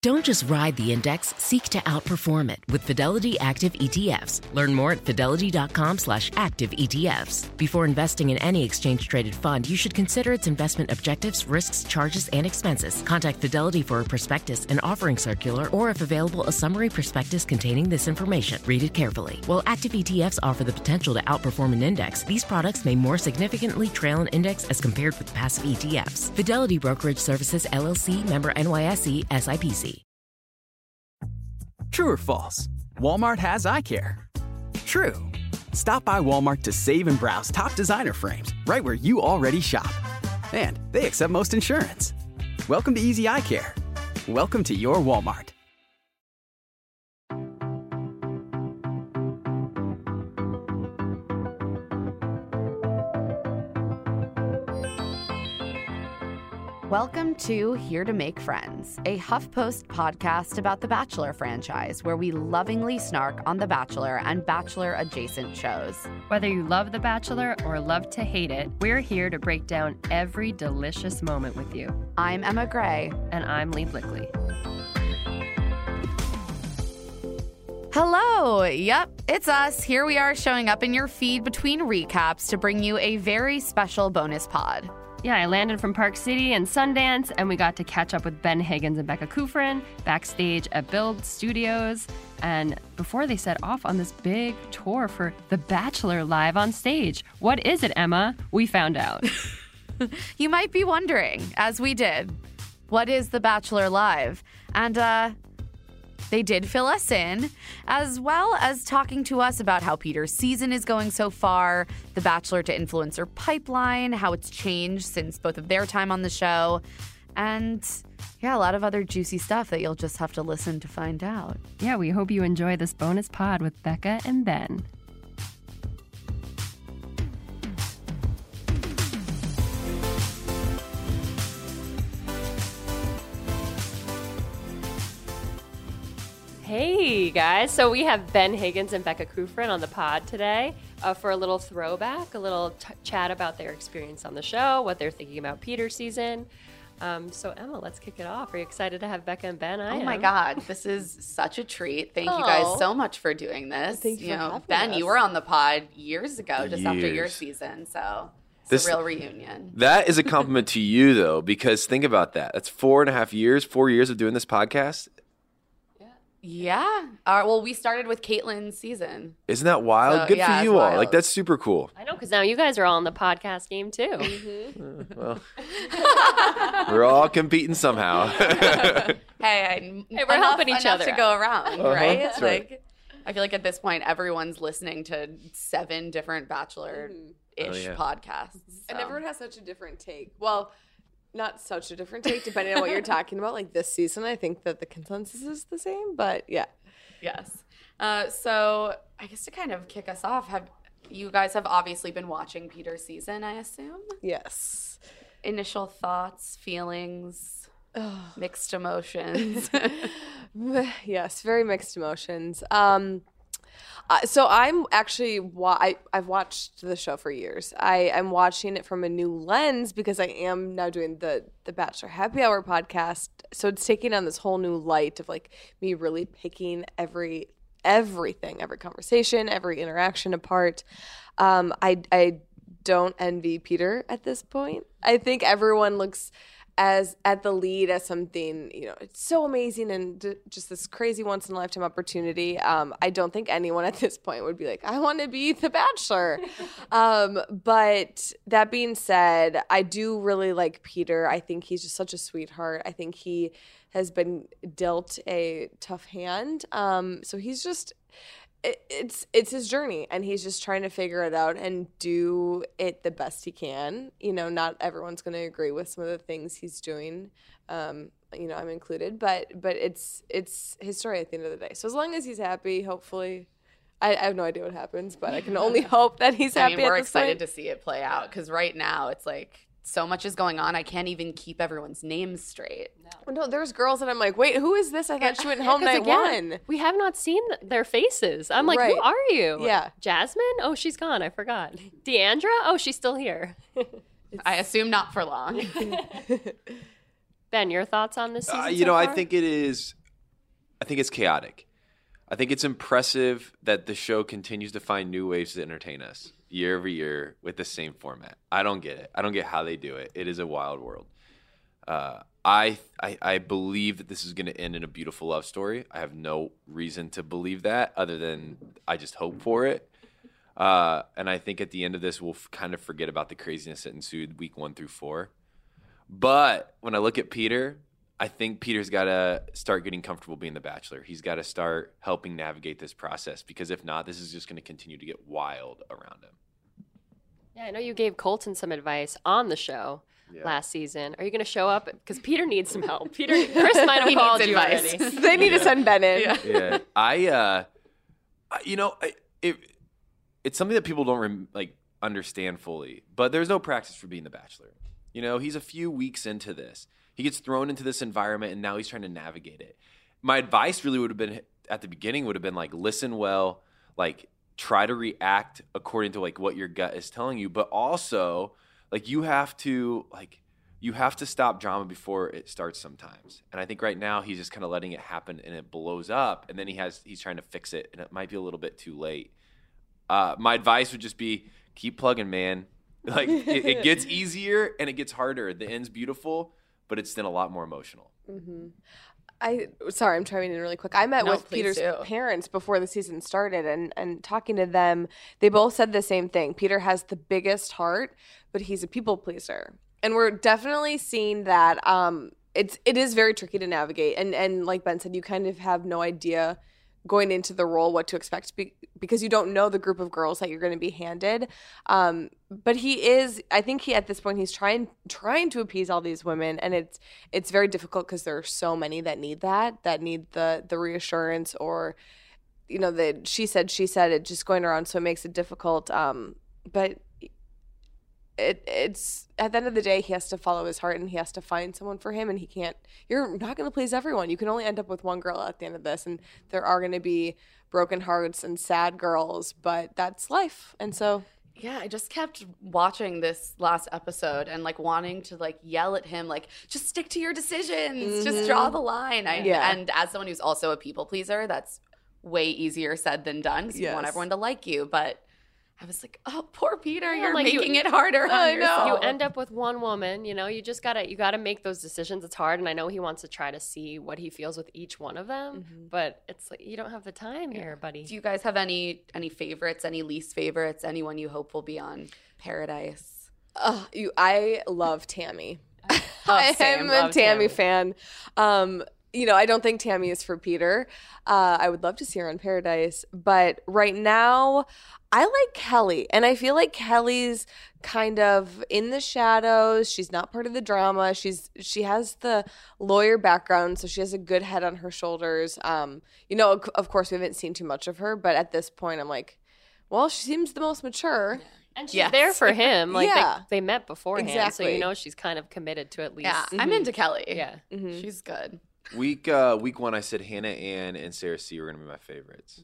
Don't just ride the index, seek to outperform it with Fidelity Active ETFs. Learn more at fidelity.com/active ETFs. Before investing in any exchange-traded fund, you should consider its investment objectives, risks, charges, and expenses. Contact Fidelity for a prospectus, an offering circular, or if available, a summary prospectus containing this information. Read it carefully. While active ETFs offer the potential to outperform an index, these products may more significantly trail an index as compared with passive ETFs. Fidelity Brokerage Services, LLC, member NYSE, SIPC. True or false? Walmart has eye care. True. Stop by Walmart to save and browse top designer frames right where you already shop. And they accept most insurance. Welcome to Easy Eye Care. Welcome to your Walmart. Welcome to Here to Make Friends, a HuffPost podcast about the Bachelor franchise, where we lovingly snark on The Bachelor and Bachelor-adjacent shows. Whether you love The Bachelor or love to hate it, we're here to break down every delicious moment with you. I'm Emma Gray. And I'm Lee Blickley. Hello! Yep, it's us. Here we are showing up in your feed between recaps to bring you a very special bonus pod. Yeah, I landed from Park City and Sundance, and we got to catch up with Ben Higgins and Becca Kufrin backstage at Build Studios. And before they set off on this big tour for The Bachelor live on stage. What is it, Emma? We found out. You might be wondering, as we did, what is The Bachelor Live? And, they did fill us in, as well as talking to us about how Peter's season is going so far, the Bachelor to Influencer pipeline, how it's changed since both of their time on the show, and yeah, a lot of other juicy stuff that you'll just have to listen to find out. Yeah, we hope you enjoy this bonus pod with Becca and Ben. Hey guys, so we have Ben Higgins and Becca Kufrin on the pod today for a little throwback, a little chat about their experience on the show, what they're thinking about Peter's season. So Emma, let's kick it off. Are you excited to have Becca and Ben? I am. My God, this is such a treat. Thank you guys so much for doing this. Thank you for having Ben, us. You were on the pod years ago, just after your season, so it's a real reunion. That is a compliment to you, though, because think about that. That's 4.5 years, 4 years of doing this podcast. Yeah. Well, we started with Caitlin's season. Isn't that wild? So, Good yeah, for you it's all. wild. Like, that's super cool. I know, because now you guys are all in the podcast game, too. Mm-hmm. Well, we're all competing somehow. Hey, we're helping each other to go around, right? That's right. I feel like at this point, everyone's listening to 7 different Bachelor-ish podcasts. So. And everyone has such a different take. Well, not such a different take, depending on what you're talking about. Like this season, I think that the consensus is the same, but yeah. Yes. So I guess to kind of kick us off, you guys have obviously been watching Peter's season, I assume? Yes. Initial thoughts, feelings, mixed emotions. Yes, very mixed emotions. So I'm actually, I've watched the show for years. I'm watching it from a new lens because I am now doing the Bachelor Happy Hour podcast. So it's taking on this whole new light of like me really picking everything, every conversation, every interaction apart. I don't envy Peter at this point. I think everyone looks as at the lead as something, it's so amazing and just this crazy once in a lifetime opportunity. I don't think anyone at this point would be like, I want to be the Bachelor. But that being said, I do really like Peter. I think he's just such a sweetheart. I think he has been dealt a tough hand. So he's just, it's his journey, and he's just trying to figure it out and do it the best he can. Not everyone's going to agree with some of the things he's doing. I'm included, but it's his story at the end of the day. So as long as he's happy, hopefully, I have no idea what happens, but I can only hope that he's happy. We're excited to see it play out because right now it's like so much is going on. I can't even keep everyone's names straight. No, there's girls that I'm like, wait, who is this? I thought she went home night one. We have not seen their faces. I'm like, Right. Who are you? Yeah. Jasmine? Oh, she's gone. I forgot. Deandra? Oh, she's still here. I assume not for long. Ben, your thoughts on this season? You know, so I far? think it's chaotic. I think it's impressive that the show continues to find new ways to entertain us year over year with the same format. I don't get it. I don't get how they do it. It is a wild world. I believe that this is going to end in a beautiful love story. I have no reason to believe that other than I just hope for it. And I think at the end of this, we'll kind of forget about the craziness that ensued week 1 through 4. But when I look at Peter, I think Peter's got to start getting comfortable being the Bachelor. He's got to start helping navigate this process, because if not, this is just going to continue to get wild around him. Yeah, I know you gave Colton some advice on the show last season. Are you going to show up? Because Peter needs some help. Chris might have called you already. They need to send Ben in. Yeah. It's something that people don't understand fully, but there's no practice for being the Bachelor. You know, he's a few weeks into this. He gets thrown into this environment, and now he's trying to navigate it. My advice really would have been at the beginning would have been listen well, try to react according to what your gut is telling you, but also you have to stop drama before it starts sometimes. And I think right now he's just kind of letting it happen, and it blows up, and then he's trying to fix it, and it might be a little bit too late. My advice would just be keep plugging, man. It gets easier and it gets harder. The end's beautiful, but it's then a lot more emotional. Mm-hmm. Sorry, I'm chiming in really quick. I met with Peter's parents before the season started, and talking to them, they both said the same thing. Peter has the biggest heart, but he's a people pleaser. And we're definitely seeing that it is very tricky to navigate. And like Ben said, you kind of have no idea going into the role what to expect because you don't know the group of girls that you're going to be handed. But I think at this point he's trying to appease all these women, and it's very difficult because there are so many that need the reassurance, or the she said it just going around, so it makes it difficult. But it's at the end of the day, he has to follow his heart, and he has to find someone for him, and you're not going to please everyone. You can only end up with one girl at the end of this, and there are going to be broken hearts and sad girls, but that's life. And so yeah, I just kept watching this last episode and wanting to yell at him, just stick to your decisions, just draw the line. And as someone who's also a people pleaser, that's way easier said than done, because you want everyone to like you. But I was like, oh, poor Peter, you're making it harder on yourself. You end up with one woman, you just gotta make those decisions. It's hard, and I know he wants to try to see what he feels with each one of them, but it's you don't have the time here, buddy. Do you guys have any favorites, any least favorites, anyone you hope will be on Paradise? I love Tammy. Same. I'm a Tammy fan. I don't think Tammy is for Peter. I would love to see her on Paradise, but right now I like Kelly, and I feel like Kelly's kind of in the shadows. She's not part of the drama. She has the lawyer background, so she has a good head on her shoulders. Of course, we haven't seen too much of her, but at this point, I'm like, well, she seems the most mature. And she's there for him. They met beforehand, exactly. So she's kind of committed to at least. Yeah, I'm into Kelly. Yeah. She's good. Week 1, I said Hannah Ann and Sarah C were going to be my favorites.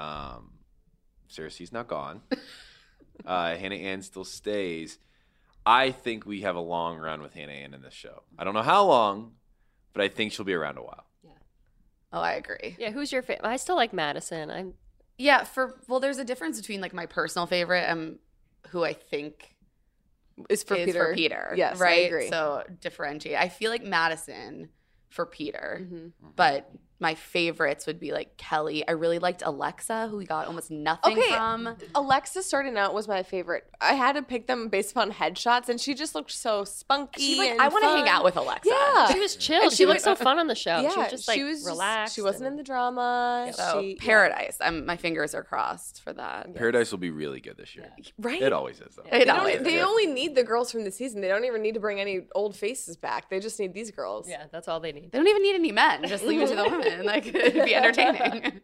Sarah C's not gone. Hannah Ann still stays. I think we have a long run with Hannah Ann in this show. I don't know how long, but I think she'll be around a while. Yeah. Oh, I agree. Yeah, who's your favorite? I still like Madison. There's a difference between my personal favorite and who I think is for Peter. Yes, right? I agree. So differentiate. I feel like Madison for Peter, but my favorites would be Kelly. I really liked Alexa, who we got almost nothing from. Alexa starting out was my favorite. I had to pick them based upon headshots, and she just looked so spunky. I want to hang out with Alexa. Yeah, she was chill. She looked so fun on the show. Yeah, she was just relaxed. She wasn't in the drama. So Paradise. My fingers are crossed for that. Paradise will be really good this year. Right? It always is, though. They only need the girls from the season. They don't even need to bring any old faces back. They just need these girls. Yeah, that's all they need. They don't even need any men. Just leave it to the women. It'd be entertaining.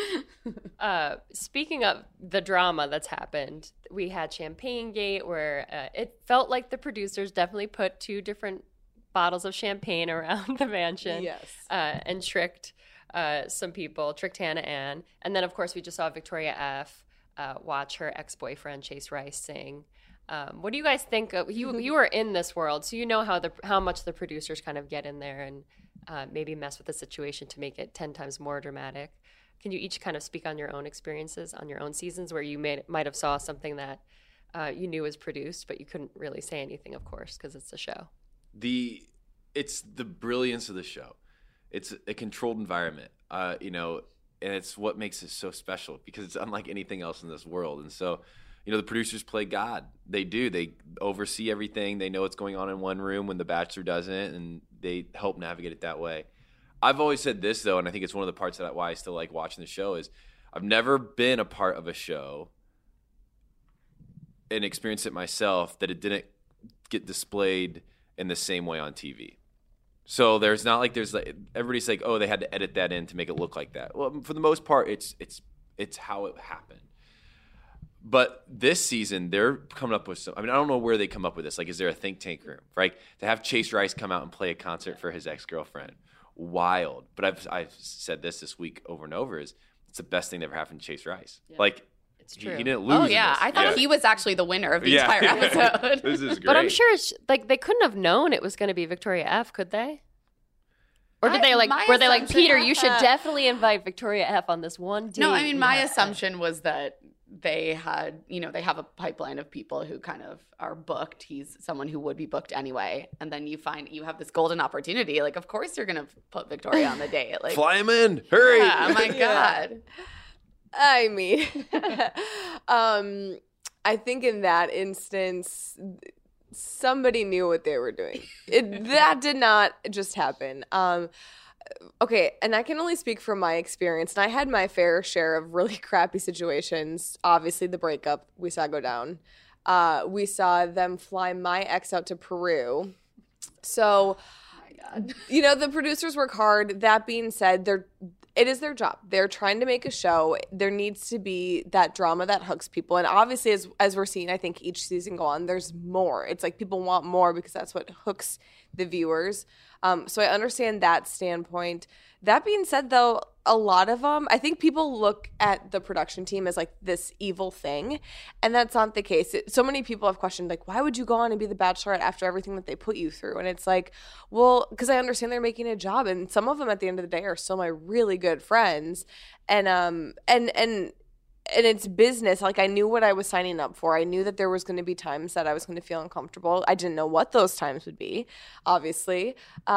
Speaking of the drama that's happened, we had Champagne Gate, where it felt like the producers definitely put 2 different bottles of champagne around the mansion. Yes. And tricked some people, tricked Hannah Ann. And then, of course, we just saw Victoria F. Watch her ex-boyfriend Chase Rice sing What do you guys think of you are in this world, so you know how much the producers kind of get in there and maybe mess with the situation to make it 10 times more dramatic. Can you each kind of speak on your own experiences on your own seasons where you might have saw something that you knew was produced, but you couldn't really say anything, of course, because it's a show? It's the brilliance of the show. It's a controlled environment, and it's what makes it so special because it's unlike anything else in this world. And so, the producers play God. They do. They oversee everything. They know what's going on in one room when The Bachelor doesn't, and they help navigate it that way. I've always said this, though, and I think it's one of the parts why I still like watching the show is I've never been a part of a show and experienced it myself that it didn't get displayed in the same way on TV. So there's everybody's like, oh, they had to edit that in to make it look like that. Well, for the most part, it's how it happened. But this season, they're coming up with some. I mean, I don't know where they come up with this. Like, is there a think tank room, right? To have Chase Rice come out and play a concert for his ex-girlfriend, wild. But I've said this week over and over: it's the best thing that ever happened to Chase Rice. Yeah. Like, it's true. He didn't lose. Oh yeah, I thought he was actually the winner of the entire episode. This is great. But I'm sure they couldn't have known it was going to be Victoria F, could they? Or did they were they like, Peter, you should definitely invite Victoria F on this one date? No, I mean, my assumption was that they had, they have a pipeline of people who kind of are booked. He's someone who would be booked anyway. And then you have this golden opportunity. Like, of course you're going to put Victoria on the date. Like, fly him in. Hurry. Yeah, oh my God. I mean, I think in that instance, somebody knew what they were doing. That did not just happen. Okay, and I can only speak from my experience. And I had my fair share of really crappy situations. Obviously, the breakup we saw go down. We saw them fly my ex out to Peru. So, the producers work hard. That being said, it is their job. They're trying to make a show. There needs to be that drama that hooks people. And obviously, as we're seeing, I think each season go on, there's more. It's like people want more because that's what hooks the viewers. So I understand that standpoint. That being said, though, a lot of them, I think people look at the production team as like this evil thing. And that's not the case. So many people have questioned, like, why would you go on and be the Bachelorette after everything that they put you through? And it's like, well, because I understand they're making a job. And some of them at the end of the day are still my really good friends. And it's business. Like, I knew what I was signing up for. I knew that there was going to be times that I was going to feel uncomfortable. I didn't know what those times would be, obviously.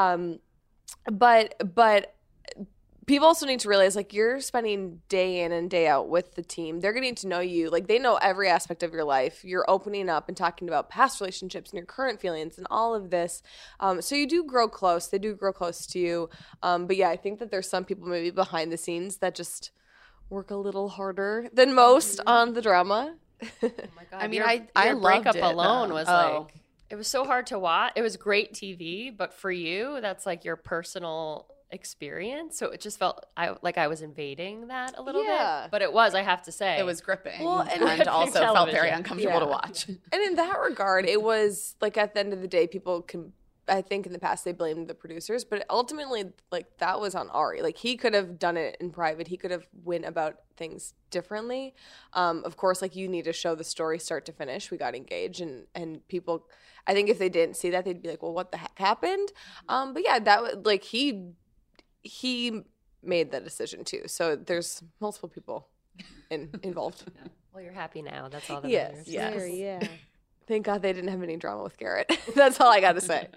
But people also need to realize, like, you're spending day in and day out with the team. They're getting to know you. Like, they know every aspect of your life. You're opening up and talking about past relationships and your current feelings and all of this. So you do grow close. They do grow close to you. But yeah, I think that there's some people maybe behind the scenes that just work a little harder than most on the drama. Oh my God. I mean, I loved breakup it, alone though. was like, it was so hard to watch. It was great TV, but for you, that's like your personal experience. So it just felt like I was invading that a little bit. But it was, I have to say. It was gripping. Well, and also felt very uncomfortable to watch. And in that regard, it was like, at the end of the day, people can, I think in the past they blamed the producers, but ultimately, like, that was on Ari. Like, he could have done it in private. He could have went about things differently. Of course, like, you need to show the story start to finish. We got engaged, and people, I think if they didn't see that, they'd be like, well, what the heck happened? But yeah, that was like, he made that decision too. So there's multiple people involved. Yeah. Well, you're happy now. That's all that matters. Yes. Very, yeah. Thank God they didn't have any drama with Garrett. That's all I got to say.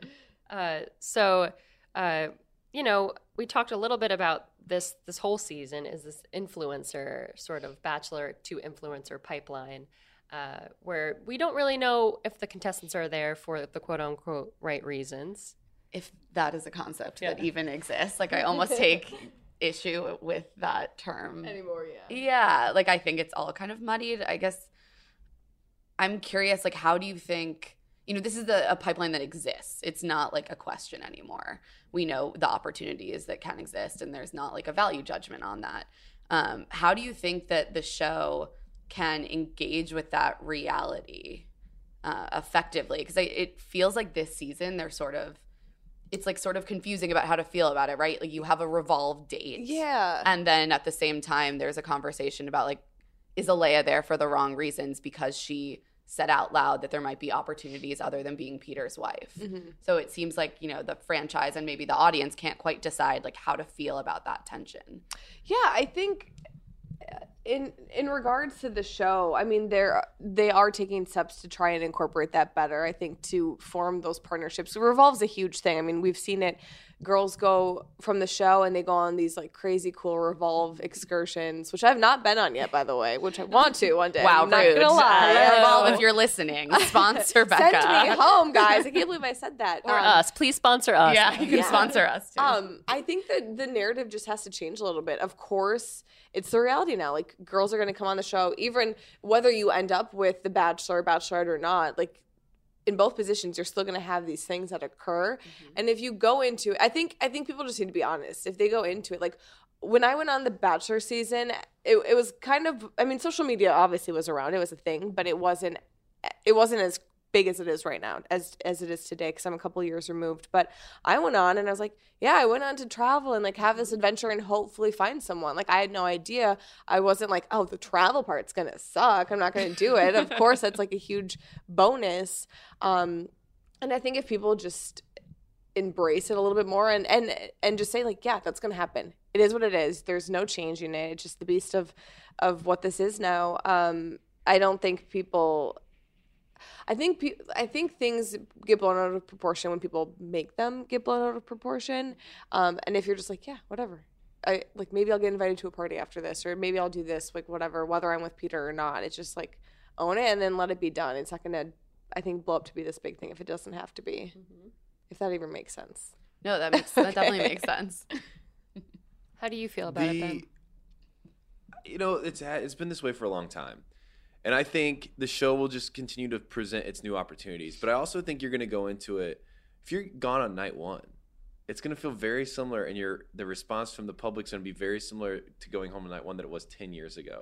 We talked a little bit about this whole season is this influencer sort of Bachelor to influencer pipeline, where we don't really know if the contestants are there for the quote unquote right reasons. If that is a concept that even exists. Like, I almost take issue with that term. Anymore, yeah. Yeah, like, I think it's all kind of muddied. I guess I'm curious, like, how do you think, this is a pipeline that exists. It's not, like, a question anymore. We know the opportunities that can exist, and there's not, like, a value judgment on that. How do you think that the show can engage with that reality effectively? Because it feels like this season it's like sort of confusing about how to feel about it, right? Like, you have a revolved date. Yeah. And then at the same time, there's a conversation about, like, is Alea there for the wrong reasons because she said out loud that there might be opportunities other than being Peter's wife. So it seems like, the franchise and maybe the audience can't quite decide like how to feel about that tension. Yeah, I think in regards to the show, I mean, they are taking steps to try and incorporate that better. I think to form those partnerships. Revolve's a huge thing. I mean, we've seen it. Girls go from the show and they go on these like crazy cool Revolve excursions, which I've not been on yet, by the way, which I want to one day. Wow, I'm not rude. gonna lie. Revolve, if you're listening, sponsor Becca. Send me home, guys. I can't believe I said that. Or us. Please sponsor us. Yeah, you can sponsor us too. I think that the narrative just has to change a little bit. Of course, it's the reality now. Like, girls are going to come on the show, even whether you end up with the Bachelor, Bachelorette or not. Like, in both positions, you're still going to have these things that occur. And if you go into it, I think people just need to be honest. If they go into it, like when I went on the Bachelor season, it was kind of, I mean, social media obviously was around. It was a thing, but it wasn't as big as it is right now, as it is today, because I'm a couple years removed. But I went on and I was like, yeah, I went on to travel and like have this adventure and hopefully find someone. Like, I had no idea. I wasn't like, oh, the travel part's gonna suck, I'm not gonna do it. Of course, that's like a huge bonus. And I think if people just embrace it a little bit more and just say like, yeah, that's gonna happen. It is what it is. There's no changing it. It's just the beast of what this is now. I don't think people. I think things get blown out of proportion when people make them get blown out of proportion. And if you're just like, yeah, whatever. Maybe I'll get invited to a party after this, or maybe I'll do this, like whatever, whether I'm with Peter or not. It's just like own it and then let it be done. It's not going to, I think, blow up to be this big thing if it doesn't have to be. If that even makes sense. No, that definitely makes sense. How do you feel about it then? It's been this way for a long time. And I think the show will just continue to present its new opportunities. But I also think you're going to go into it, if you're gone on night one, it's going to feel very similar, and the response from the public's going to be very similar to going home on night one that it was 10 years ago.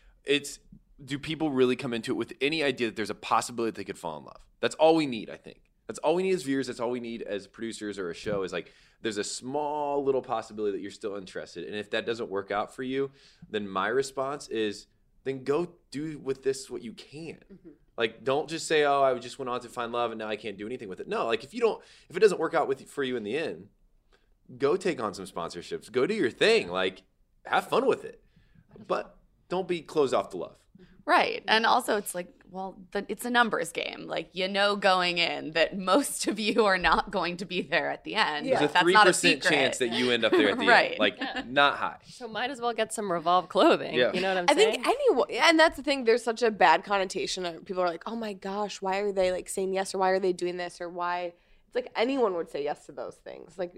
Do people really come into it with any idea that there's a possibility that they could fall in love? That's all we need, I think. That's all we need as viewers. That's all we need as producers or a show is like, there's a small little possibility that you're still interested. And if that doesn't work out for you, then my response is, then go do with this what you can. Like, don't just say, oh, I just went on to find love and now I can't do anything with it. No, like if it doesn't work out for you in the end, go take on some sponsorships. Go do your thing. Like, have fun with it. But don't be closed off to love. Right. And also it's like, well, it's a numbers game. Like, going in that most of you are not going to be there at the end. Yeah. There's a 3% chance that you end up there at the right. end. Like, not high. So might as well get some Revolve clothing. Yeah. You know what I'm saying? I think anyone, and that's the thing, there's such a bad connotation. People are like, oh my gosh, why are they like saying yes, or why are they doing this, or why? It's like anyone would say yes to those things. Like,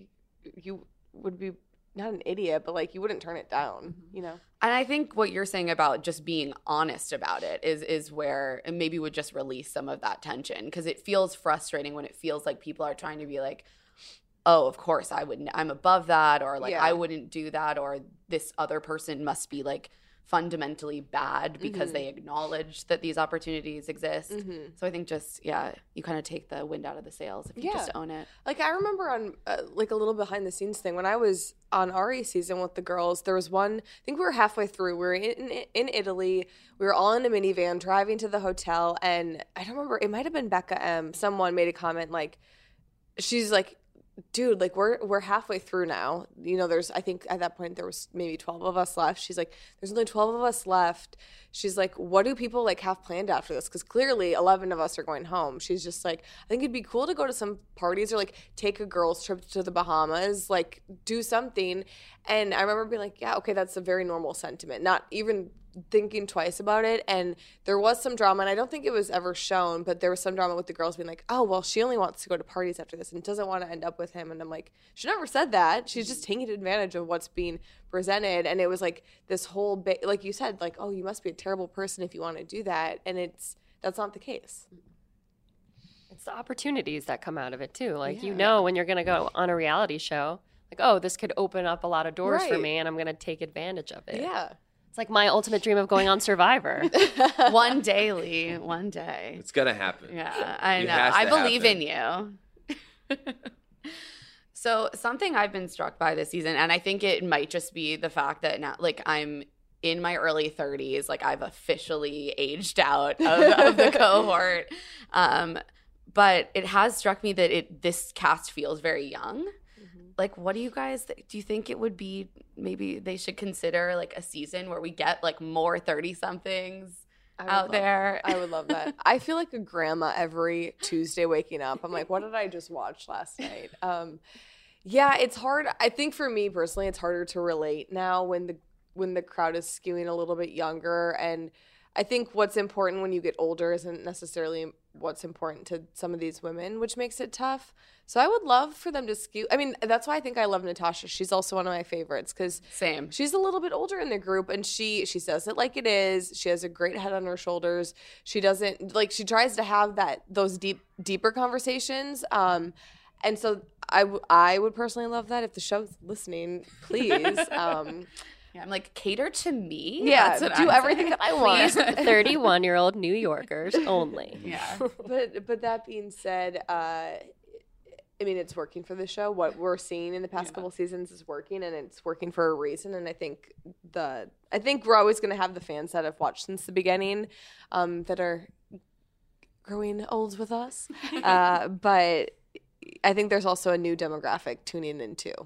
you would be not an idiot, but like you wouldn't turn it down, And I think what you're saying about just being honest about it is where it maybe would just release some of that tension, because it feels frustrating when it feels like people are trying to be like, oh, of course I'm above that, or like I wouldn't do that, or this other person must be like fundamentally bad because they acknowledge that these opportunities exist. So I think just, you kind of take the wind out of the sails if you just own it. Like, I remember on like a little behind the scenes thing, when I was on Ari's season with the girls, there was one, I think we were halfway through, we were in Italy, we were all in a minivan driving to the hotel, and I don't remember, it might have been Becca M. Someone made a comment like, she's like, dude, like we're halfway through now. I think at that point there was maybe 12 of us left. She's like, there's only 12 of us left. She's like, what do people like have planned after this? Because clearly 11 of us are going home. She's just like, I think it'd be cool to go to some parties or like take a girls trip to the Bahamas, like do something. And I remember being like, yeah, okay, that's a very normal sentiment. Not even thinking twice about it. And there was some drama, and I don't think it was ever shown, but there was some drama with the girls being like, oh, well, she only wants to go to parties after this and doesn't want to end up with him. And I'm like, she never said that. She's just taking advantage of what's being presented. And it was like this whole like you said, like, oh, you must be a terrible person if you want to do that. And that's not the case. It's the opportunities that come out of it too. Like, when you're going to go on a reality show, like, oh, this could open up a lot of doors for me, and I'm going to take advantage of it. Yeah. It's like my ultimate dream of going on Survivor. One day, Lee. One day. It's going to happen. Yeah, I know. I believe in you. So something I've been struck by this season, and I think it might just be the fact that now, like, I'm in my early 30s. Like, I've officially aged out of the cohort. But it has struck me that this cast feels very young. Like, what do you guys do you think it would be, maybe they should consider like a season where we get like more 30-somethings out there? I would love that. I feel like a grandma every Tuesday waking up. I'm like, what did I just watch last night? Yeah, it's hard. I think for me personally, it's harder to relate now when the crowd is skewing a little bit younger. And I think what's important when you get older isn't necessarily what's important to some of these women, which makes it tough. So I would love for them to skew. I mean, that's why I think I love Natasha. She's also one of my favorites because she's a little bit older in the group, and she says it like it is. She has a great head on her shoulders. She doesn't she tries to have those deeper conversations. And so I would personally love that. If the show's listening, please. Yeah, I'm like, cater to me. Yeah, That's what do I'm everything saying. that I want. 31-year-old New Yorkers only. Yeah. But that being said, I mean, it's working for the show. What we're seeing in the past couple seasons is working, and it's working for a reason. And I think we're always going to have the fans that have watched since the beginning, that are growing old with us. But I think there's also a new demographic tuning in too.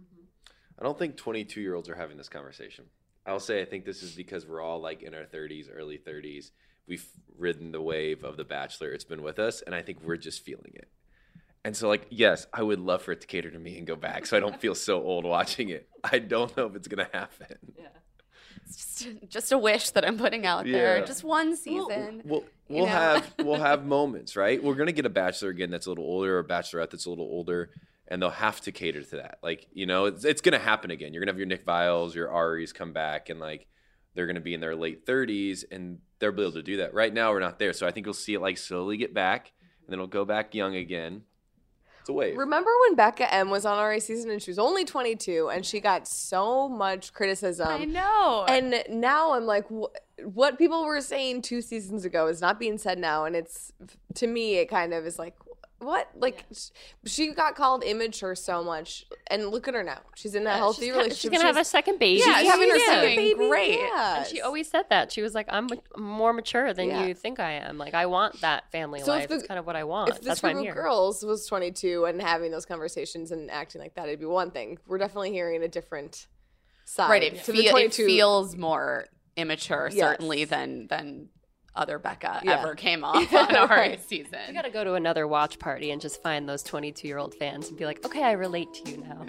I don't think 22-year-olds are having this conversation. I'll say I think this is because we're all like in our 30s, early 30s. We've ridden the wave of The Bachelor. It's been with us, and I think we're just feeling it. And so, like, yes, I would love for it to cater to me and go back so I don't feel so old watching it. I don't know if it's going to happen. Yeah. It's just a wish that I'm putting out there. Just one season. We'll have moments, right? We're going to get a Bachelor again that's a little older, or a Bachelorette that's a little older. And they'll have to cater to that. Like, it's going to happen again. You're going to have your Nick Viles, your Aries come back, and, like, they're going to be in their late 30s, and they'll be able to do that. Right now, we're not there. So I think you'll see it, like, slowly get back, and then it'll go back young again. It's a wave. Remember when Becca M was on our season, and she was only 22, and she got so much criticism. I know. And now I'm like, what people were saying 2 seasons ago is not being said now. And it's, to me, it kind of is like, what? Like, she got called immature so much, and look at her now. She's in a healthy relationship. She's gonna have a second baby. Yeah, she's having her second baby. Great. Yes. And she always said that. She was like, I'm more mature than you think I am. Like, I want that family life. It's kind of what I want. If this That's why I'm group here. of girls was 22 and having those conversations and acting like that, it'd be one thing. We're definitely hearing a different side. Right. It to the 22. feels more immature, certainly, than other Becca ever came off on our season. You got to go to another watch party and just find those 22-year-old fans and be like, okay, I relate to you now.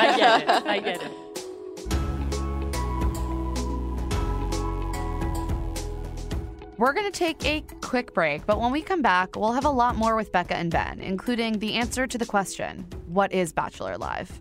I get it. We're going to take a quick break, but when we come back, we'll have a lot more with Becca and Ben, including the answer to the question, what is Bachelor Live?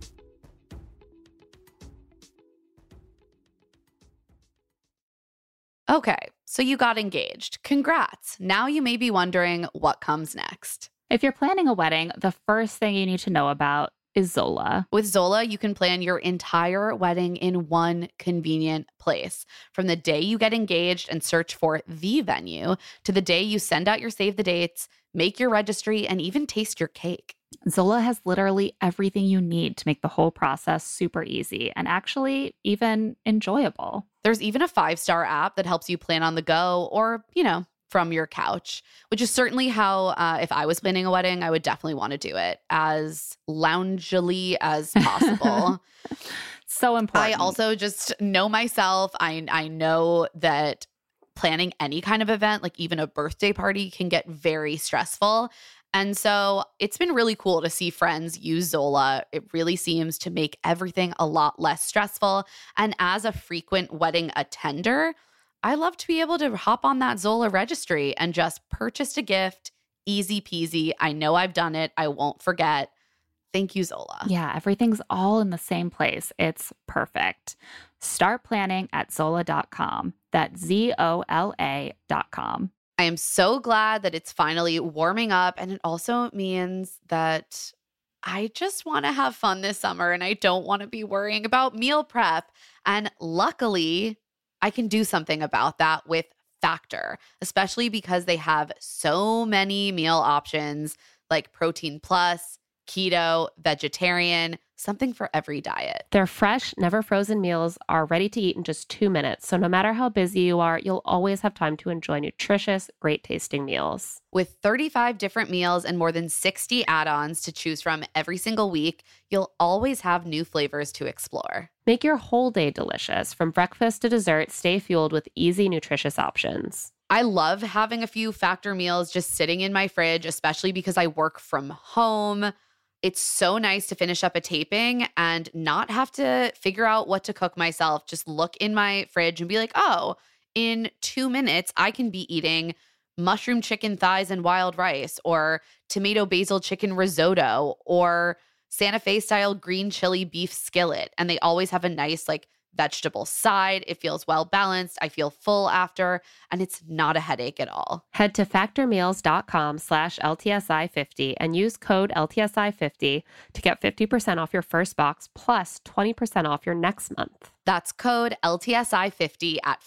Okay, so you got engaged. Congrats. Now you may be wondering what comes next. If you're planning a wedding, the first thing you need to know about is Zola. With Zola, you can plan your entire wedding in one convenient place. From the day you get engaged and search for the venue to the day you send out your save the dates, make your registry, and even taste your cake. Zola has literally everything you need to make the whole process super easy and actually even enjoyable. There's even a 5-star app that helps you plan on the go or, from your couch, which is certainly how, if I was planning a wedding, I would definitely want to do it as loungily as possible. So important. I also just know myself. I know that planning any kind of event, like even a birthday party, can get very stressful. And so it's been really cool to see friends use Zola. It really seems to make everything a lot less stressful. And as a frequent wedding attender, I love to be able to hop on that Zola registry and just purchase a gift. Easy peasy. I know I've done it. I won't forget. Thank you, Zola. Yeah, everything's all in the same place. It's perfect. Start planning at Zola.com. That's ZOLA.com. I am so glad that it's finally warming up, and it also means that I just want to have fun this summer and I don't want to be worrying about meal prep. And luckily, I can do something about that with Factor, especially because they have so many meal options like Protein Plus, keto, vegetarian, something for every diet. Their fresh, never frozen meals are ready to eat in just 2 minutes. So no matter how busy you are, you'll always have time to enjoy nutritious, great tasting meals. With 35 different meals and more than 60 add-ons to choose from every single week, you'll always have new flavors to explore. Make your whole day delicious. From breakfast to dessert, stay fueled with easy, nutritious options. I love having a few Factor meals just sitting in my fridge, especially because I work from home. It's so nice to finish up a taping and not have to figure out what to cook myself. Just look in my fridge and be like, oh, in 2 minutes, I can be eating mushroom chicken thighs and wild rice, or tomato basil chicken risotto, or Santa Fe style green chili beef skillet. And they always have a nice vegetable side. It feels well balanced. I feel full after, and it's not a headache at all. Head to factormeals.com/LTSI50 and use code LTSI50 to get 50% off your first box plus 20% off your next month. That's code LTSI50 at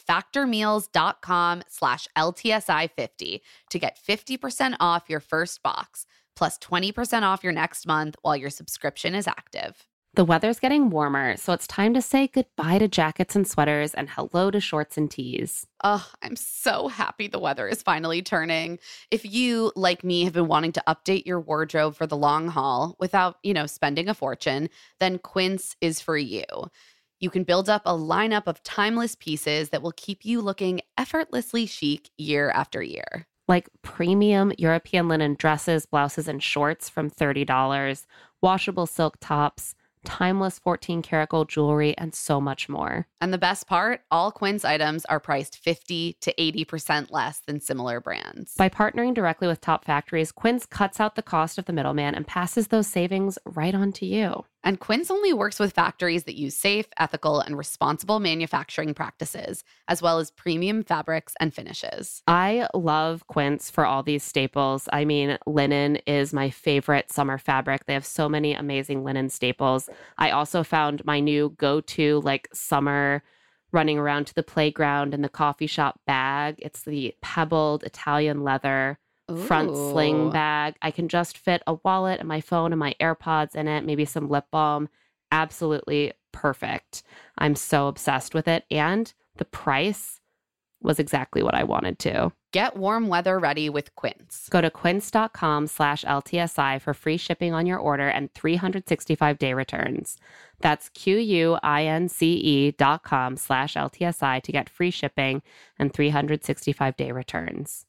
factormeals.com/LTSI50 to get 50% off your first box plus 20% off your next month while your subscription is active. The weather's getting warmer, so it's time to say goodbye to jackets and sweaters and hello to shorts and tees. Oh, I'm so happy the weather is finally turning. If you, like me, have been wanting to update your wardrobe for the long haul without, spending a fortune, then Quince is for you. You can build up a lineup of timeless pieces that will keep you looking effortlessly chic year after year. Like premium European linen dresses, blouses, and shorts from $30, washable silk tops, timeless 14-karat gold jewelry, and so much more. And the best part, all Quince items are priced 50 to 80% less than similar brands. By partnering directly with top factories, Quince cuts out the cost of the middleman and passes those savings right on to you. And Quince only works with factories that use safe, ethical, and responsible manufacturing practices, as well as premium fabrics and finishes. I love Quince for all these staples. I mean, linen is my favorite summer fabric. They have so many amazing linen staples. I also found my new go-to summer running around to the playground and the coffee shop bag. It's the pebbled Italian leather front sling bag. I can just fit a wallet and my phone and my AirPods in it, maybe some lip balm. Absolutely perfect. I'm so obsessed with it. And the price was exactly what I wanted to. Get warm weather ready with Quince. Go to quince.com/LTSI for free shipping on your order and 365-day returns. That's QUINCE.com/LTSI to get free shipping and 365-day returns.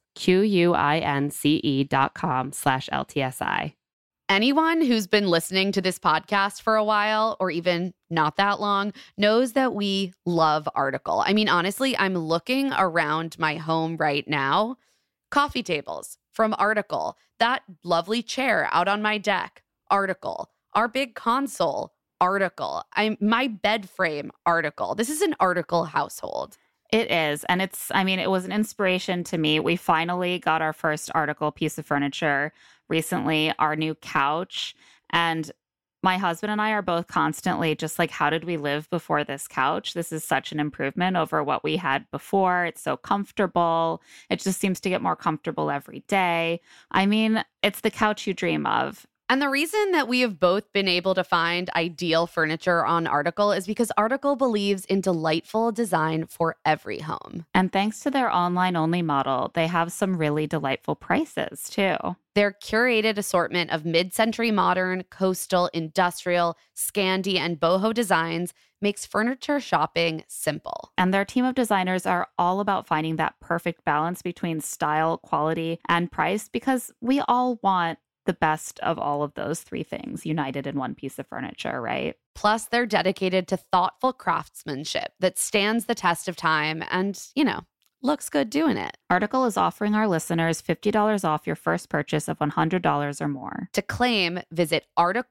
QUINCE.com/LTSI. Anyone who's been listening to this podcast for a while, or even not that long, knows that we love Article. I mean, honestly, I'm looking around my home right now. Coffee tables from Article. That lovely chair out on my deck, Article. Our big console, Article. My bed frame, Article. This is an Article household. It is. And it was an inspiration to me. We finally got our first Article piece of furniture recently, our new couch. And my husband and I are both constantly just how did we live before this couch? This is such an improvement over what we had before. It's so comfortable. It just seems to get more comfortable every day. I mean, it's the couch you dream of. And the reason that we have both been able to find ideal furniture on Article is because Article believes in delightful design for every home. And thanks to their online-only model, they have some really delightful prices, too. Their curated assortment of mid-century modern, coastal, industrial, Scandi, and boho designs makes furniture shopping simple. And their team of designers are all about finding that perfect balance between style, quality, and price, because we all want the best of all of those three things united in one piece of furniture, right? Plus, they're dedicated to thoughtful craftsmanship that stands the test of time and, looks good doing it. Article is offering our listeners $50 off your first purchase of $100 or more. To claim, visit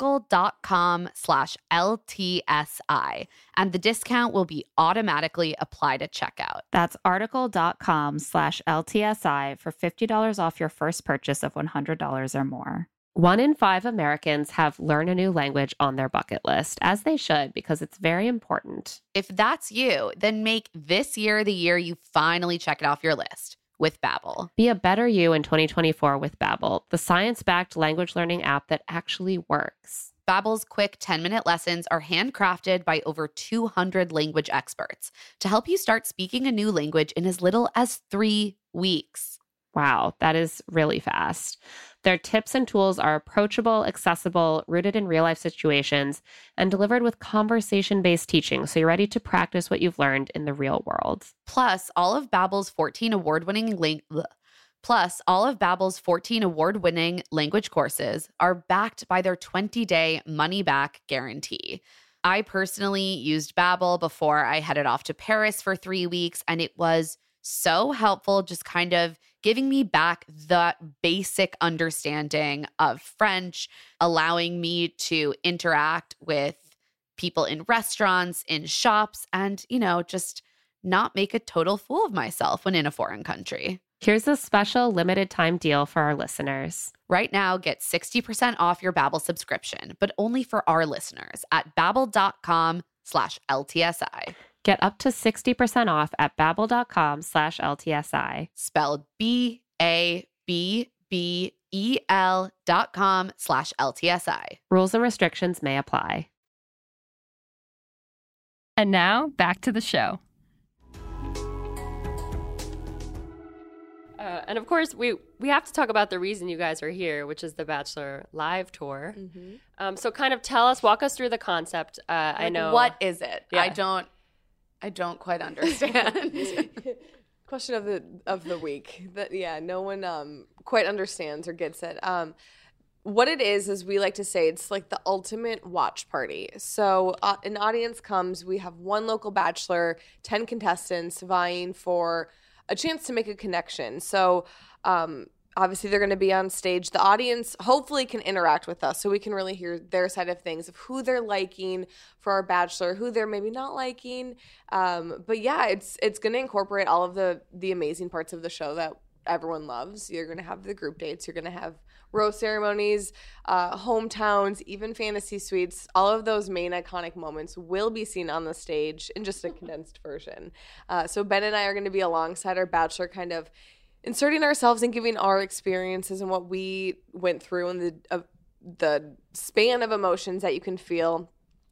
article.com/LTSI, and the discount will be automatically applied at checkout. That's article.com/LTSI for $50 off your first purchase of $100 or more. 1 in 5 Americans have learn a new language on their bucket list, as they should, because it's very important. If that's you, then make this year the year you finally check it off your list with Babbel. Be a better you in 2024 with Babbel, the science-backed language learning app that actually works. Babbel's quick 10-minute lessons are handcrafted by over 200 language experts to help you start speaking a new language in as little as 3 weeks. Wow, that is really fast. Their tips and tools are approachable, accessible, rooted in real-life situations, and delivered with conversation-based teaching, so you're ready to practice what you've learned in the real world. Plus, all of Babbel's 14 award-winning language courses are backed by their 20-day money-back guarantee. I personally used Babbel before I headed off to Paris for 3 weeks, and it was so helpful, just kind of giving me back the basic understanding of French, allowing me to interact with people in restaurants, in shops, and, just not make a total fool of myself when in a foreign country. Here's a special limited time deal for our listeners. Right now, get 60% off your Babbel subscription, but only for our listeners at babbel.com/LTSI. Get up to 60% off at babbel.com/LTSI. Spelled BABBEL.com/LTSI. Rules and restrictions may apply. And now, back to the show. And of course, we have to talk about the reason you guys are here, which is the Bachelor live tour. Mm-hmm. So kind of walk us through the concept. I know. What is it? Yeah. I don't quite understand. Question of the week that no one quite understands or gets it. What it is we like to say it's like the ultimate watch party. So an audience comes, we have one local bachelor, 10 contestants vying for a chance to make a connection. So obviously they're going to be on stage. The audience hopefully can interact with us so we can really hear their side of things, of who they're liking for our bachelor, who they're maybe not liking. But yeah, it's going to incorporate all of the amazing parts of the show that everyone loves. You're going to have the group dates. You're going to have rose ceremonies, hometowns, even fantasy suites. All of those main iconic moments will be seen on the stage in just a condensed version. So Ben and I are going to be alongside our bachelor, kind of inserting ourselves and giving our experiences and what we went through and the span of emotions that you can feel.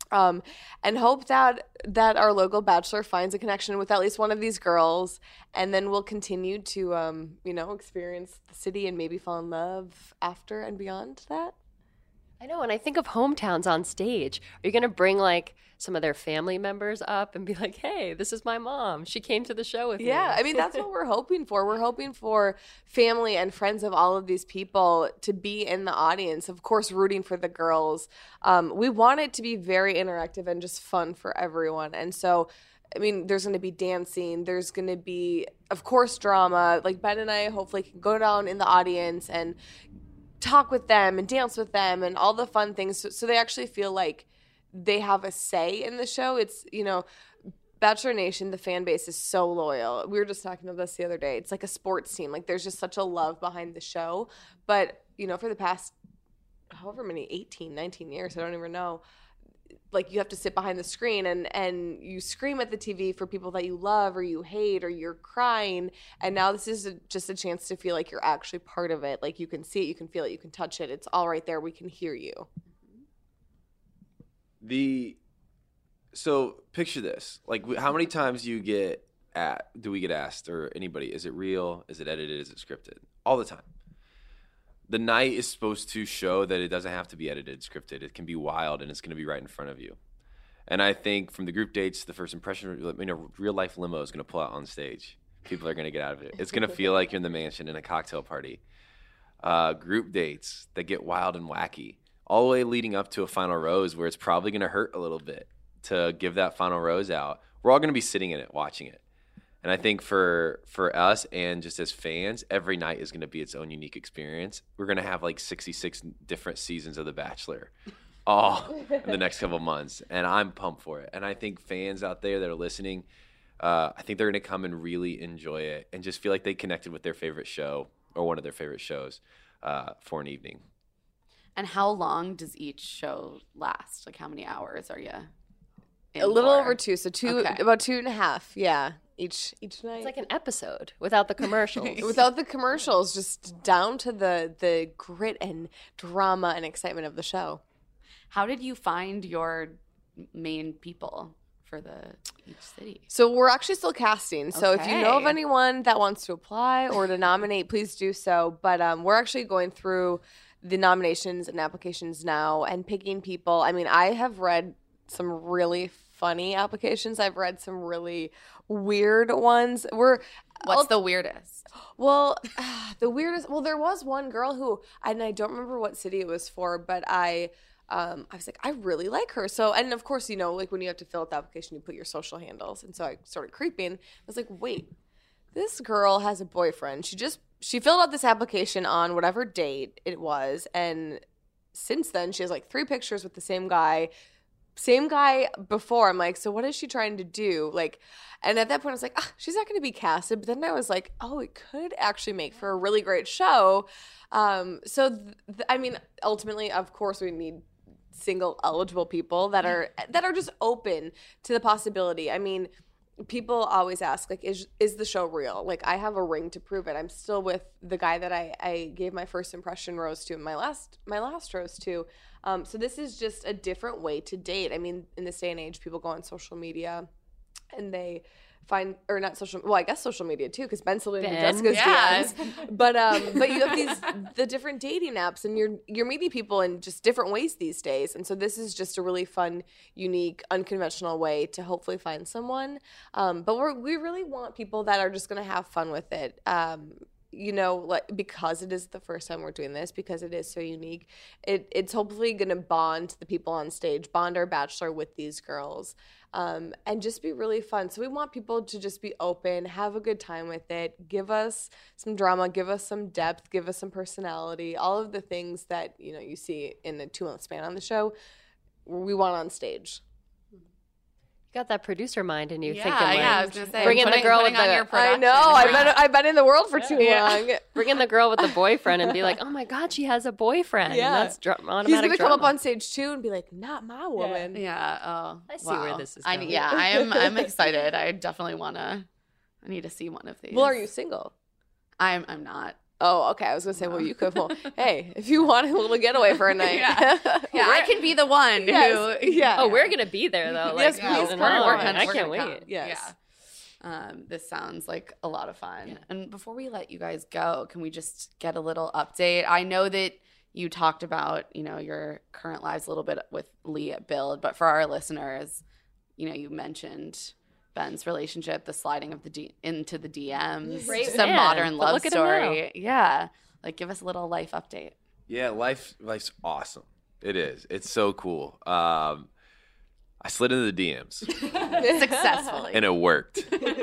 And hope that our local bachelor finds a connection with at least one of these girls, and then we'll continue to, experience the city and maybe fall in love after and beyond that. I know, and I think of hometowns on stage. Are you going to bring some of their family members up and be like, hey, this is my mom. She came to the show with me. Yeah, I mean, that's what we're hoping for. We're hoping for family and friends of all of these people to be in the audience, of course, rooting for the girls. We want it to be very interactive and just fun for everyone. And so, I mean, there's going to be dancing. There's going to be, of course, drama. Like Ben and I hopefully can go down in the audience and talk with them and dance with them and all the fun things so they actually feel like they have a say in the show. It's, Bachelor Nation, the fan base is so loyal. We were just talking about this the other day. It's like a sports team. Like there's just such a love behind the show. But, for the past however many, 18, 19 years, I don't even know, you have to sit behind the screen and you scream at the TV for people that you love or you hate or you're crying. And now this is just a chance to feel like you're actually part of it. Like you can see it, you can feel it, you can touch it. It's all right there. We can hear you. So picture this. How many times do we get asked, or anybody, is it real? Is it edited? Is it scripted? All the time. The night is supposed to show that it doesn't have to be edited, scripted. It can be wild, and it's going to be right in front of you. And I think from the group dates, the first impression, real life limo is going to pull out on stage. People are going to get out of it. It's going to feel like you're in the mansion in a cocktail party. Group dates that get wild and wacky, all the way leading up to a final rose where it's probably going to hurt a little bit to give that final rose out. We're all going to be sitting in it, watching it. And I think for us and just as fans, every night is going to be its own unique experience. We're going to have 66 different seasons of The Bachelor all in the next couple of months. And I'm pumped for it. And I think fans out there that are listening, I think they're going to come and really enjoy it and just feel like they connected with their favorite show or one of their favorite shows for an evening. And how long does each show last? How many hours are you in A little for? over 2. So Okay. About 2.5. Yeah. Each night. It's like an episode without the commercials. Without the commercials, just down to the grit and drama and excitement of the show. How did you find your main people for each city? So we're actually still casting. So if you know of Okay. anyone that wants to apply or to nominate, please do so. But we're actually going through the nominations and applications now and picking people. I mean, I have read some really funny applications. I've read some really weird ones. What's the weirdest? Well, the weirdest. Well, there was one girl who, and I don't remember what city it was for, but I was like, I really like her. So, and of course, like when you have to fill out the application, you put your social handles. And so I started creeping. I was like, wait, this girl has a boyfriend. She filled out this application on whatever date it was. And since then, she has like 3 pictures with the same guy before. I'm like, so what is she trying to do? Like, and at that point I was like, she's not going to be casted. But then I was like, oh, it could actually make for a really great show. So I mean, ultimately, of course, we need single eligible people that are just open to the possibility. I mean, people always ask, like, is the show real? Like, I have a ring to prove it. I'm still with the guy that I gave my first impression rose to, my last rose to. So this is just a different way to date. I mean, in this day and age, people go on social media and they find, or not social, well, I guess social media too, because Ben's still in Jessica's DMs. But you have the different dating apps, and you're meeting people in just different ways these days. And so this is just a really fun, unique, unconventional way to hopefully find someone. But we really want people that are just going to have fun with it. Like, because it is the first time we're doing this, because it is so unique, it's hopefully going to bond the people on stage, bond our Bachelor with these girls, and just be really fun. So we want people to just be open, have a good time with it, give us some drama, give us some depth, give us some personality, all of the things that, you see in a 2-month span on the show, we want on stage. You got that producer mind in you, thinking I was gonna say, bring in the girl with on your the. production. I know. I've been in the world for too long. Bring in the girl with the boyfriend and be like, oh my God, she has a boyfriend. Yeah. And that's automatic He's gonna come up drama. on stage too and be like, "Not my woman." Yeah. Oh, I see where this is going. I'm excited. I definitely I need to see one of these. Well, are you single? I'm not. Oh, okay. I was gonna say, well, you could. Well, hey, if you want a little getaway for a night, Yeah, I can be the one Yes. who. Yeah. Oh, we're gonna be there though. Yes, Like, please no, come. I can't wait. Yes. Yeah. This sounds like a lot of fun. Yeah. And before we let you guys go, can we just get a little update? I know that you talked about, your current lives a little bit with Lee at Build, but for our listeners, you mentioned Ben's relationship, the sliding of into the DMs, Great just a man, modern but love look at him now. story. Yeah. Like, give us a little life update. Yeah, life's awesome. It is. It's so cool. I slid into the DMs Successfully. and it worked.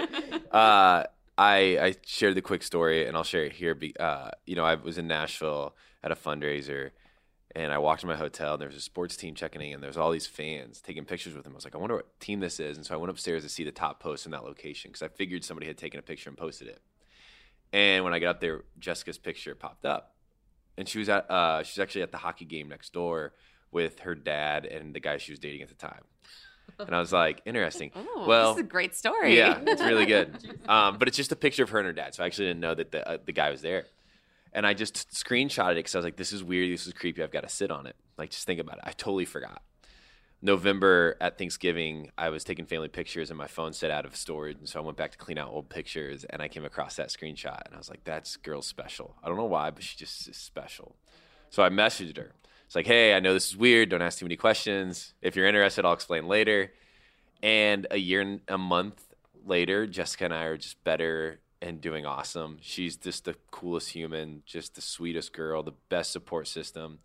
I shared the quick story, and I'll share it here. I was in Nashville at a fundraiser, and I walked to my hotel, and there was a sports team checking in, and there was all these fans taking pictures with them. I was like, I wonder what team this is. And so I went upstairs to see the top post in that location because I figured somebody had taken a picture and posted it. And when I got up there, Jessica's picture popped up, and she was she's actually at the hockey game next door with her dad and the guy she was dating at the time. And I was like, interesting. Oh, well, this is a great story. yeah, it's really good. But it's just a picture of her and her dad, so I actually didn't know that the guy was there. And I just screenshotted it because I was like, this is weird, this is creepy, I've got to sit on it. Like, just think about it. I totally forgot. November at Thanksgiving, I was taking family pictures and my phone set out of storage. And so I went back to clean out old pictures and I came across that screenshot and I was like, that's girl special. I don't know why, but she just is special. So I messaged her. It's like, hey, I know this is weird. Don't ask too many questions. If you're interested, I'll explain later. And a month later, Jessica and I are just better and doing awesome. She's just the coolest human, just the sweetest girl, the best support system.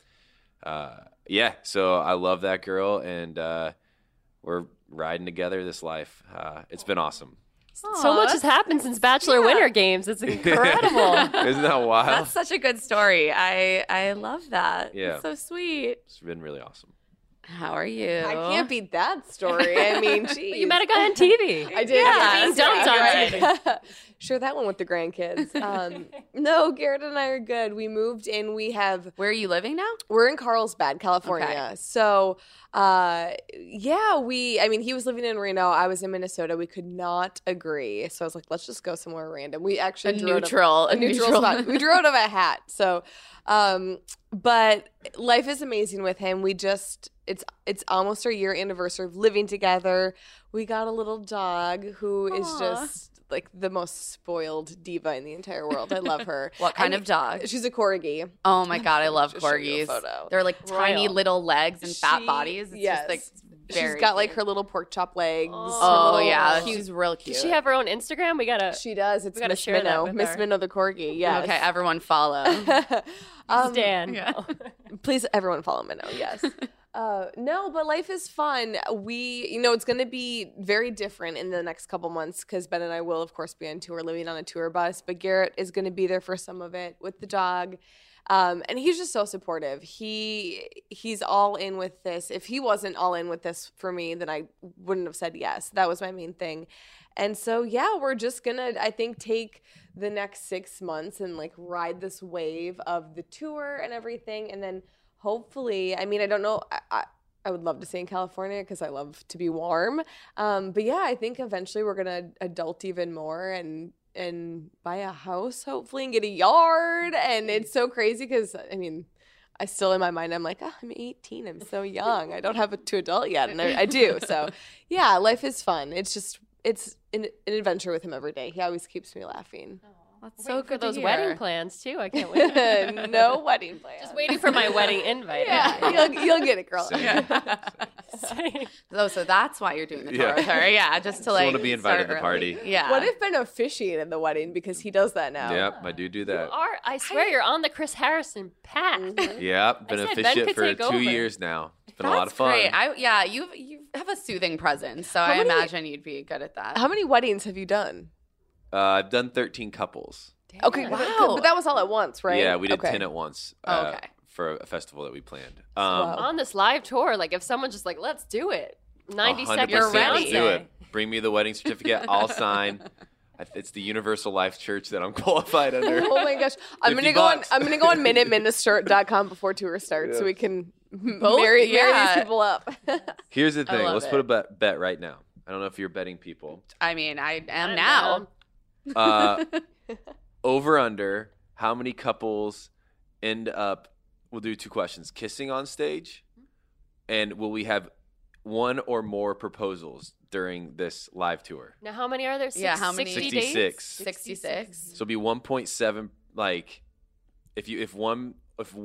So I love that girl, and we're riding together this life. It's been awesome. So much has happened since Bachelor Winter Games. It's incredible. Isn't that wild? That's such a good story. I love that. Yeah. It's so sweet. It's been really awesome. How are you? I can't beat that story. I mean, geez. You met a guy on TV. I did. Yeah, being dumped on TV. Share that one with the grandkids. No, Garrett and I are good. We moved in. Where are you living now? We're in Carlsbad, California. Okay. So He was living in Reno. I was in Minnesota. We could not agree. So I was like, let's just go somewhere random. We actually A neutral spot. We drew out of a hat. So, but life is amazing with him. It's almost our year anniversary of living together. We got a little dog who is just like the most spoiled diva in the entire world. I love her. What kind of dog? She's a corgi. Oh my God, I love Just show you a corgis. photo. They're like tiny little legs and fat bodies. It's yes. just like She's got like her little pork chop legs. Oh yeah, she's real cute. Does she have her own Instagram? She does. It's we gotta Miss share that Minnow. with Miss her. Minnow the corgi. Yes. Okay, everyone follow. Stan. Please, everyone follow Minnow. Yes. No, but life is fun. It's going to be very different in the next couple months because Ben and I will, of course, be on tour, living on a tour bus. But Garrett is going to be there for some of it with the dog. And he's just so supportive. He's all in with this. If he wasn't all in with this for me, then I wouldn't have said yes. That was my main thing. And so, yeah, we're just going to, I think, take the next 6 months and like ride this wave of the tour and everything. And then hopefully, I don't know, I would love to stay in California because I love to be warm. But yeah, I think eventually we're going to adult even more and buy a house hopefully and get a yard. And it's so crazy because, I still in my mind, I'm like, I'm 18. I'm so young. I don't have a to adult yet. And I do. So yeah, life is fun. It's an adventure with him every day. He always keeps me laughing. That's So so for good those to hear. wedding plans too. I can't wait. No wedding plans. Just waiting for my wedding invite. Yeah, you'll get it, girl. Oh, so that's why you're doing the tour Yeah. with her. Yeah, just to Just like wanna be invited start to the early. party. Yeah. What if Ben officiated the wedding because he does that now? Yep, I do that. I swear you're on the Chris Harrison path. Yep, been I said Ben officiate could for take 2 over. years now. It's been a That's lot of fun. great. You have a soothing presence, so I many- imagine you'd be good at that. How many weddings have you done? I've done 13 couples. Okay, Wow. but that was all at once, right? Yeah, we did Okay. 10 at once Oh, okay. for a festival that we planned. Wow. On this live tour, like if someone's just like, let's do it. 90 seconds. 100% ready. do it. Bring me the wedding certificate. I'll sign. It's the Universal Life Church that I'm qualified under. Oh my gosh, I'm gonna $50. I'm gonna go on minuteminister.com before tour starts so we can marry yeah. these people up. Here's the thing. love Let's it. put a bet right now. I don't know if you're betting people. I mean, I am now. Over under, how many couples end up, we'll do 2 questions, kissing on stage? And will we have one or more proposals during this live tour? Now, how many are there? Yeah, how many? 60 66. 66. So it'll be 1.7, like, if one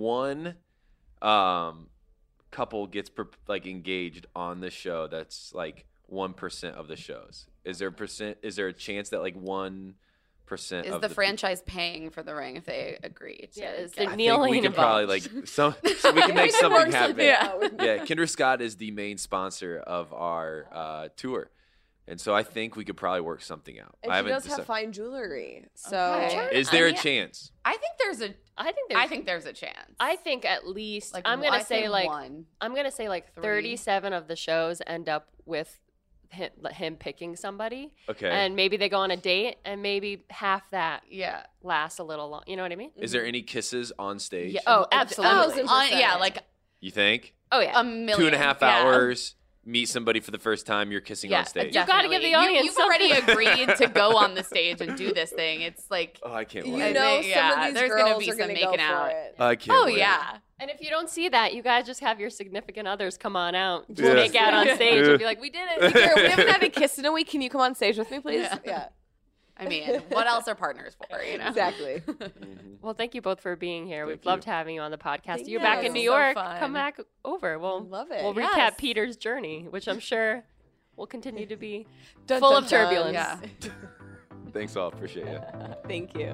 couple gets engaged on the show, that's like 1% of the shows. Is there a chance that like 1% Is of the franchise paying for the ring if they agree to? Yeah, is get the I Neil think we Lane could probably involved? so we can make something happen. Yeah. Yeah, Kendra Scott is the main sponsor of our tour, and so I think we could probably work something out. And I she haven't does have decided. fine jewelry, so Okay. Is there I a mean, chance? I think there's a. I think there's a chance. I think at least Like, I'm gonna I say think like one. I'm gonna say like 3. 37 of the shows end up with him picking somebody, Okay. and maybe they go on a date, and maybe half that Yeah. lasts a little long. You know what I mean? Is there any kisses on stage? Yeah. Oh, absolutely. 1,000%. Yeah, like You think? Oh yeah. a million. 2.5 Yeah. hours, meet somebody for the first time, you're kissing Yeah, on stage. You gotta give the audience You've already something. agreed to go on the stage and do this thing. It's like, Oh, I can't you wait. know, think, some of these there's gonna girls be are some gonna making go out. for it. I can't oh wait. yeah. And if you don't see that, you guys just have your significant others come on out, just Yeah. make out on stage, and be like, "We did it." Garrett, we haven't had a kiss in a week. Can you come on stage with me, please? Yeah, I mean, what else are partners for? You know. exactly. Well, thank you both for being here. Thank We've loved you. having you on the podcast. Thank You're you. back in This New is so York. fun. Come back over. We'll Love it. We'll Yes. recap Peter's journey, which I'm sure will continue to be Dun, full dun, of dun. turbulence. Yeah. Thanks all. Appreciate you. Thank you.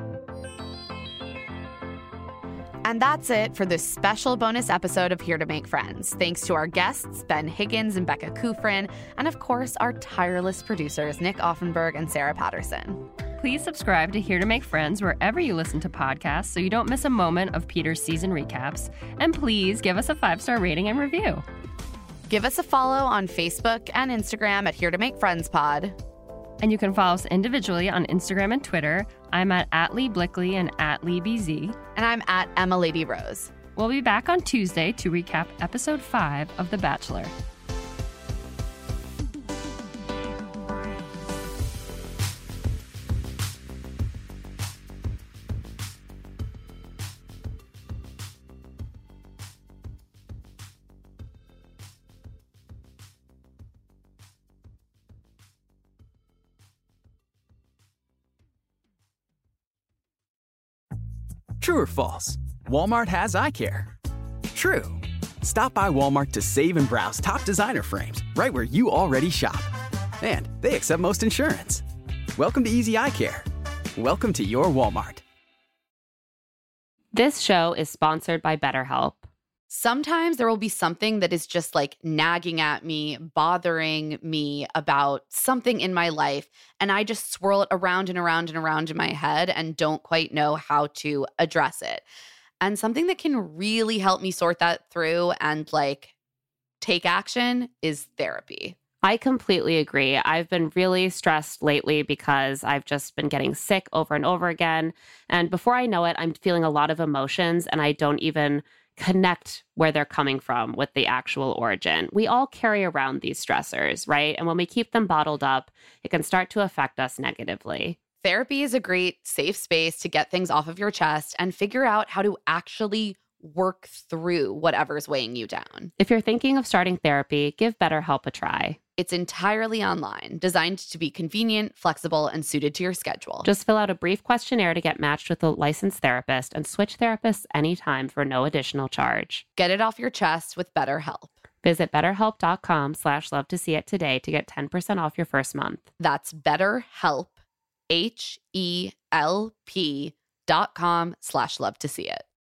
And that's it for this special bonus episode of Here to Make Friends. Thanks to our guests, Ben Higgins and Becca Kufrin, and of course, our tireless producers, Nick Offenberg and Sarah Patterson. Please subscribe to Here to Make Friends wherever you listen to podcasts so you don't miss a moment of Peter's season recaps. And please give us a 5-star rating and review. Give us a follow on Facebook and Instagram at Here to Make Friends Pod. And you can follow us individually on Instagram and Twitter. I'm at Lee Blickley and at Lee BZ. And I'm at Emma Lady Rose. We'll be back on Tuesday to recap episode 5 of The Bachelor. True or false? Walmart has eye care. True. Stop by Walmart to save and browse top designer frames right where you already shop. And they accept most insurance. Welcome to Easy Eye Care. Welcome to your Walmart. This show is sponsored by BetterHelp. Sometimes there will be something that is just like nagging at me, bothering me about something in my life. And I just swirl it around and around and around in my head and don't quite know how to address it. And something that can really help me sort that through and like take action is therapy. I completely agree. I've been really stressed lately because I've just been getting sick over and over again. And before I know it, I'm feeling a lot of emotions and I don't even connect where they're coming from with the actual origin. We all carry around these stressors, right? And when we keep them bottled up, it can start to affect us negatively. Therapy is a great, safe space to get things off of your chest and figure out how to actually work through whatever's weighing you down. If you're thinking of starting therapy, give BetterHelp a try. It's entirely online, designed to be convenient, flexible, and suited to your schedule. Just fill out a brief questionnaire to get matched with a licensed therapist and switch therapists anytime for no additional charge. Get it off your chest with BetterHelp. Visit betterhelp.com/lovetoseeit today to get 10% off your first month. That's BetterHelp, HELP.com/lovetoseeit.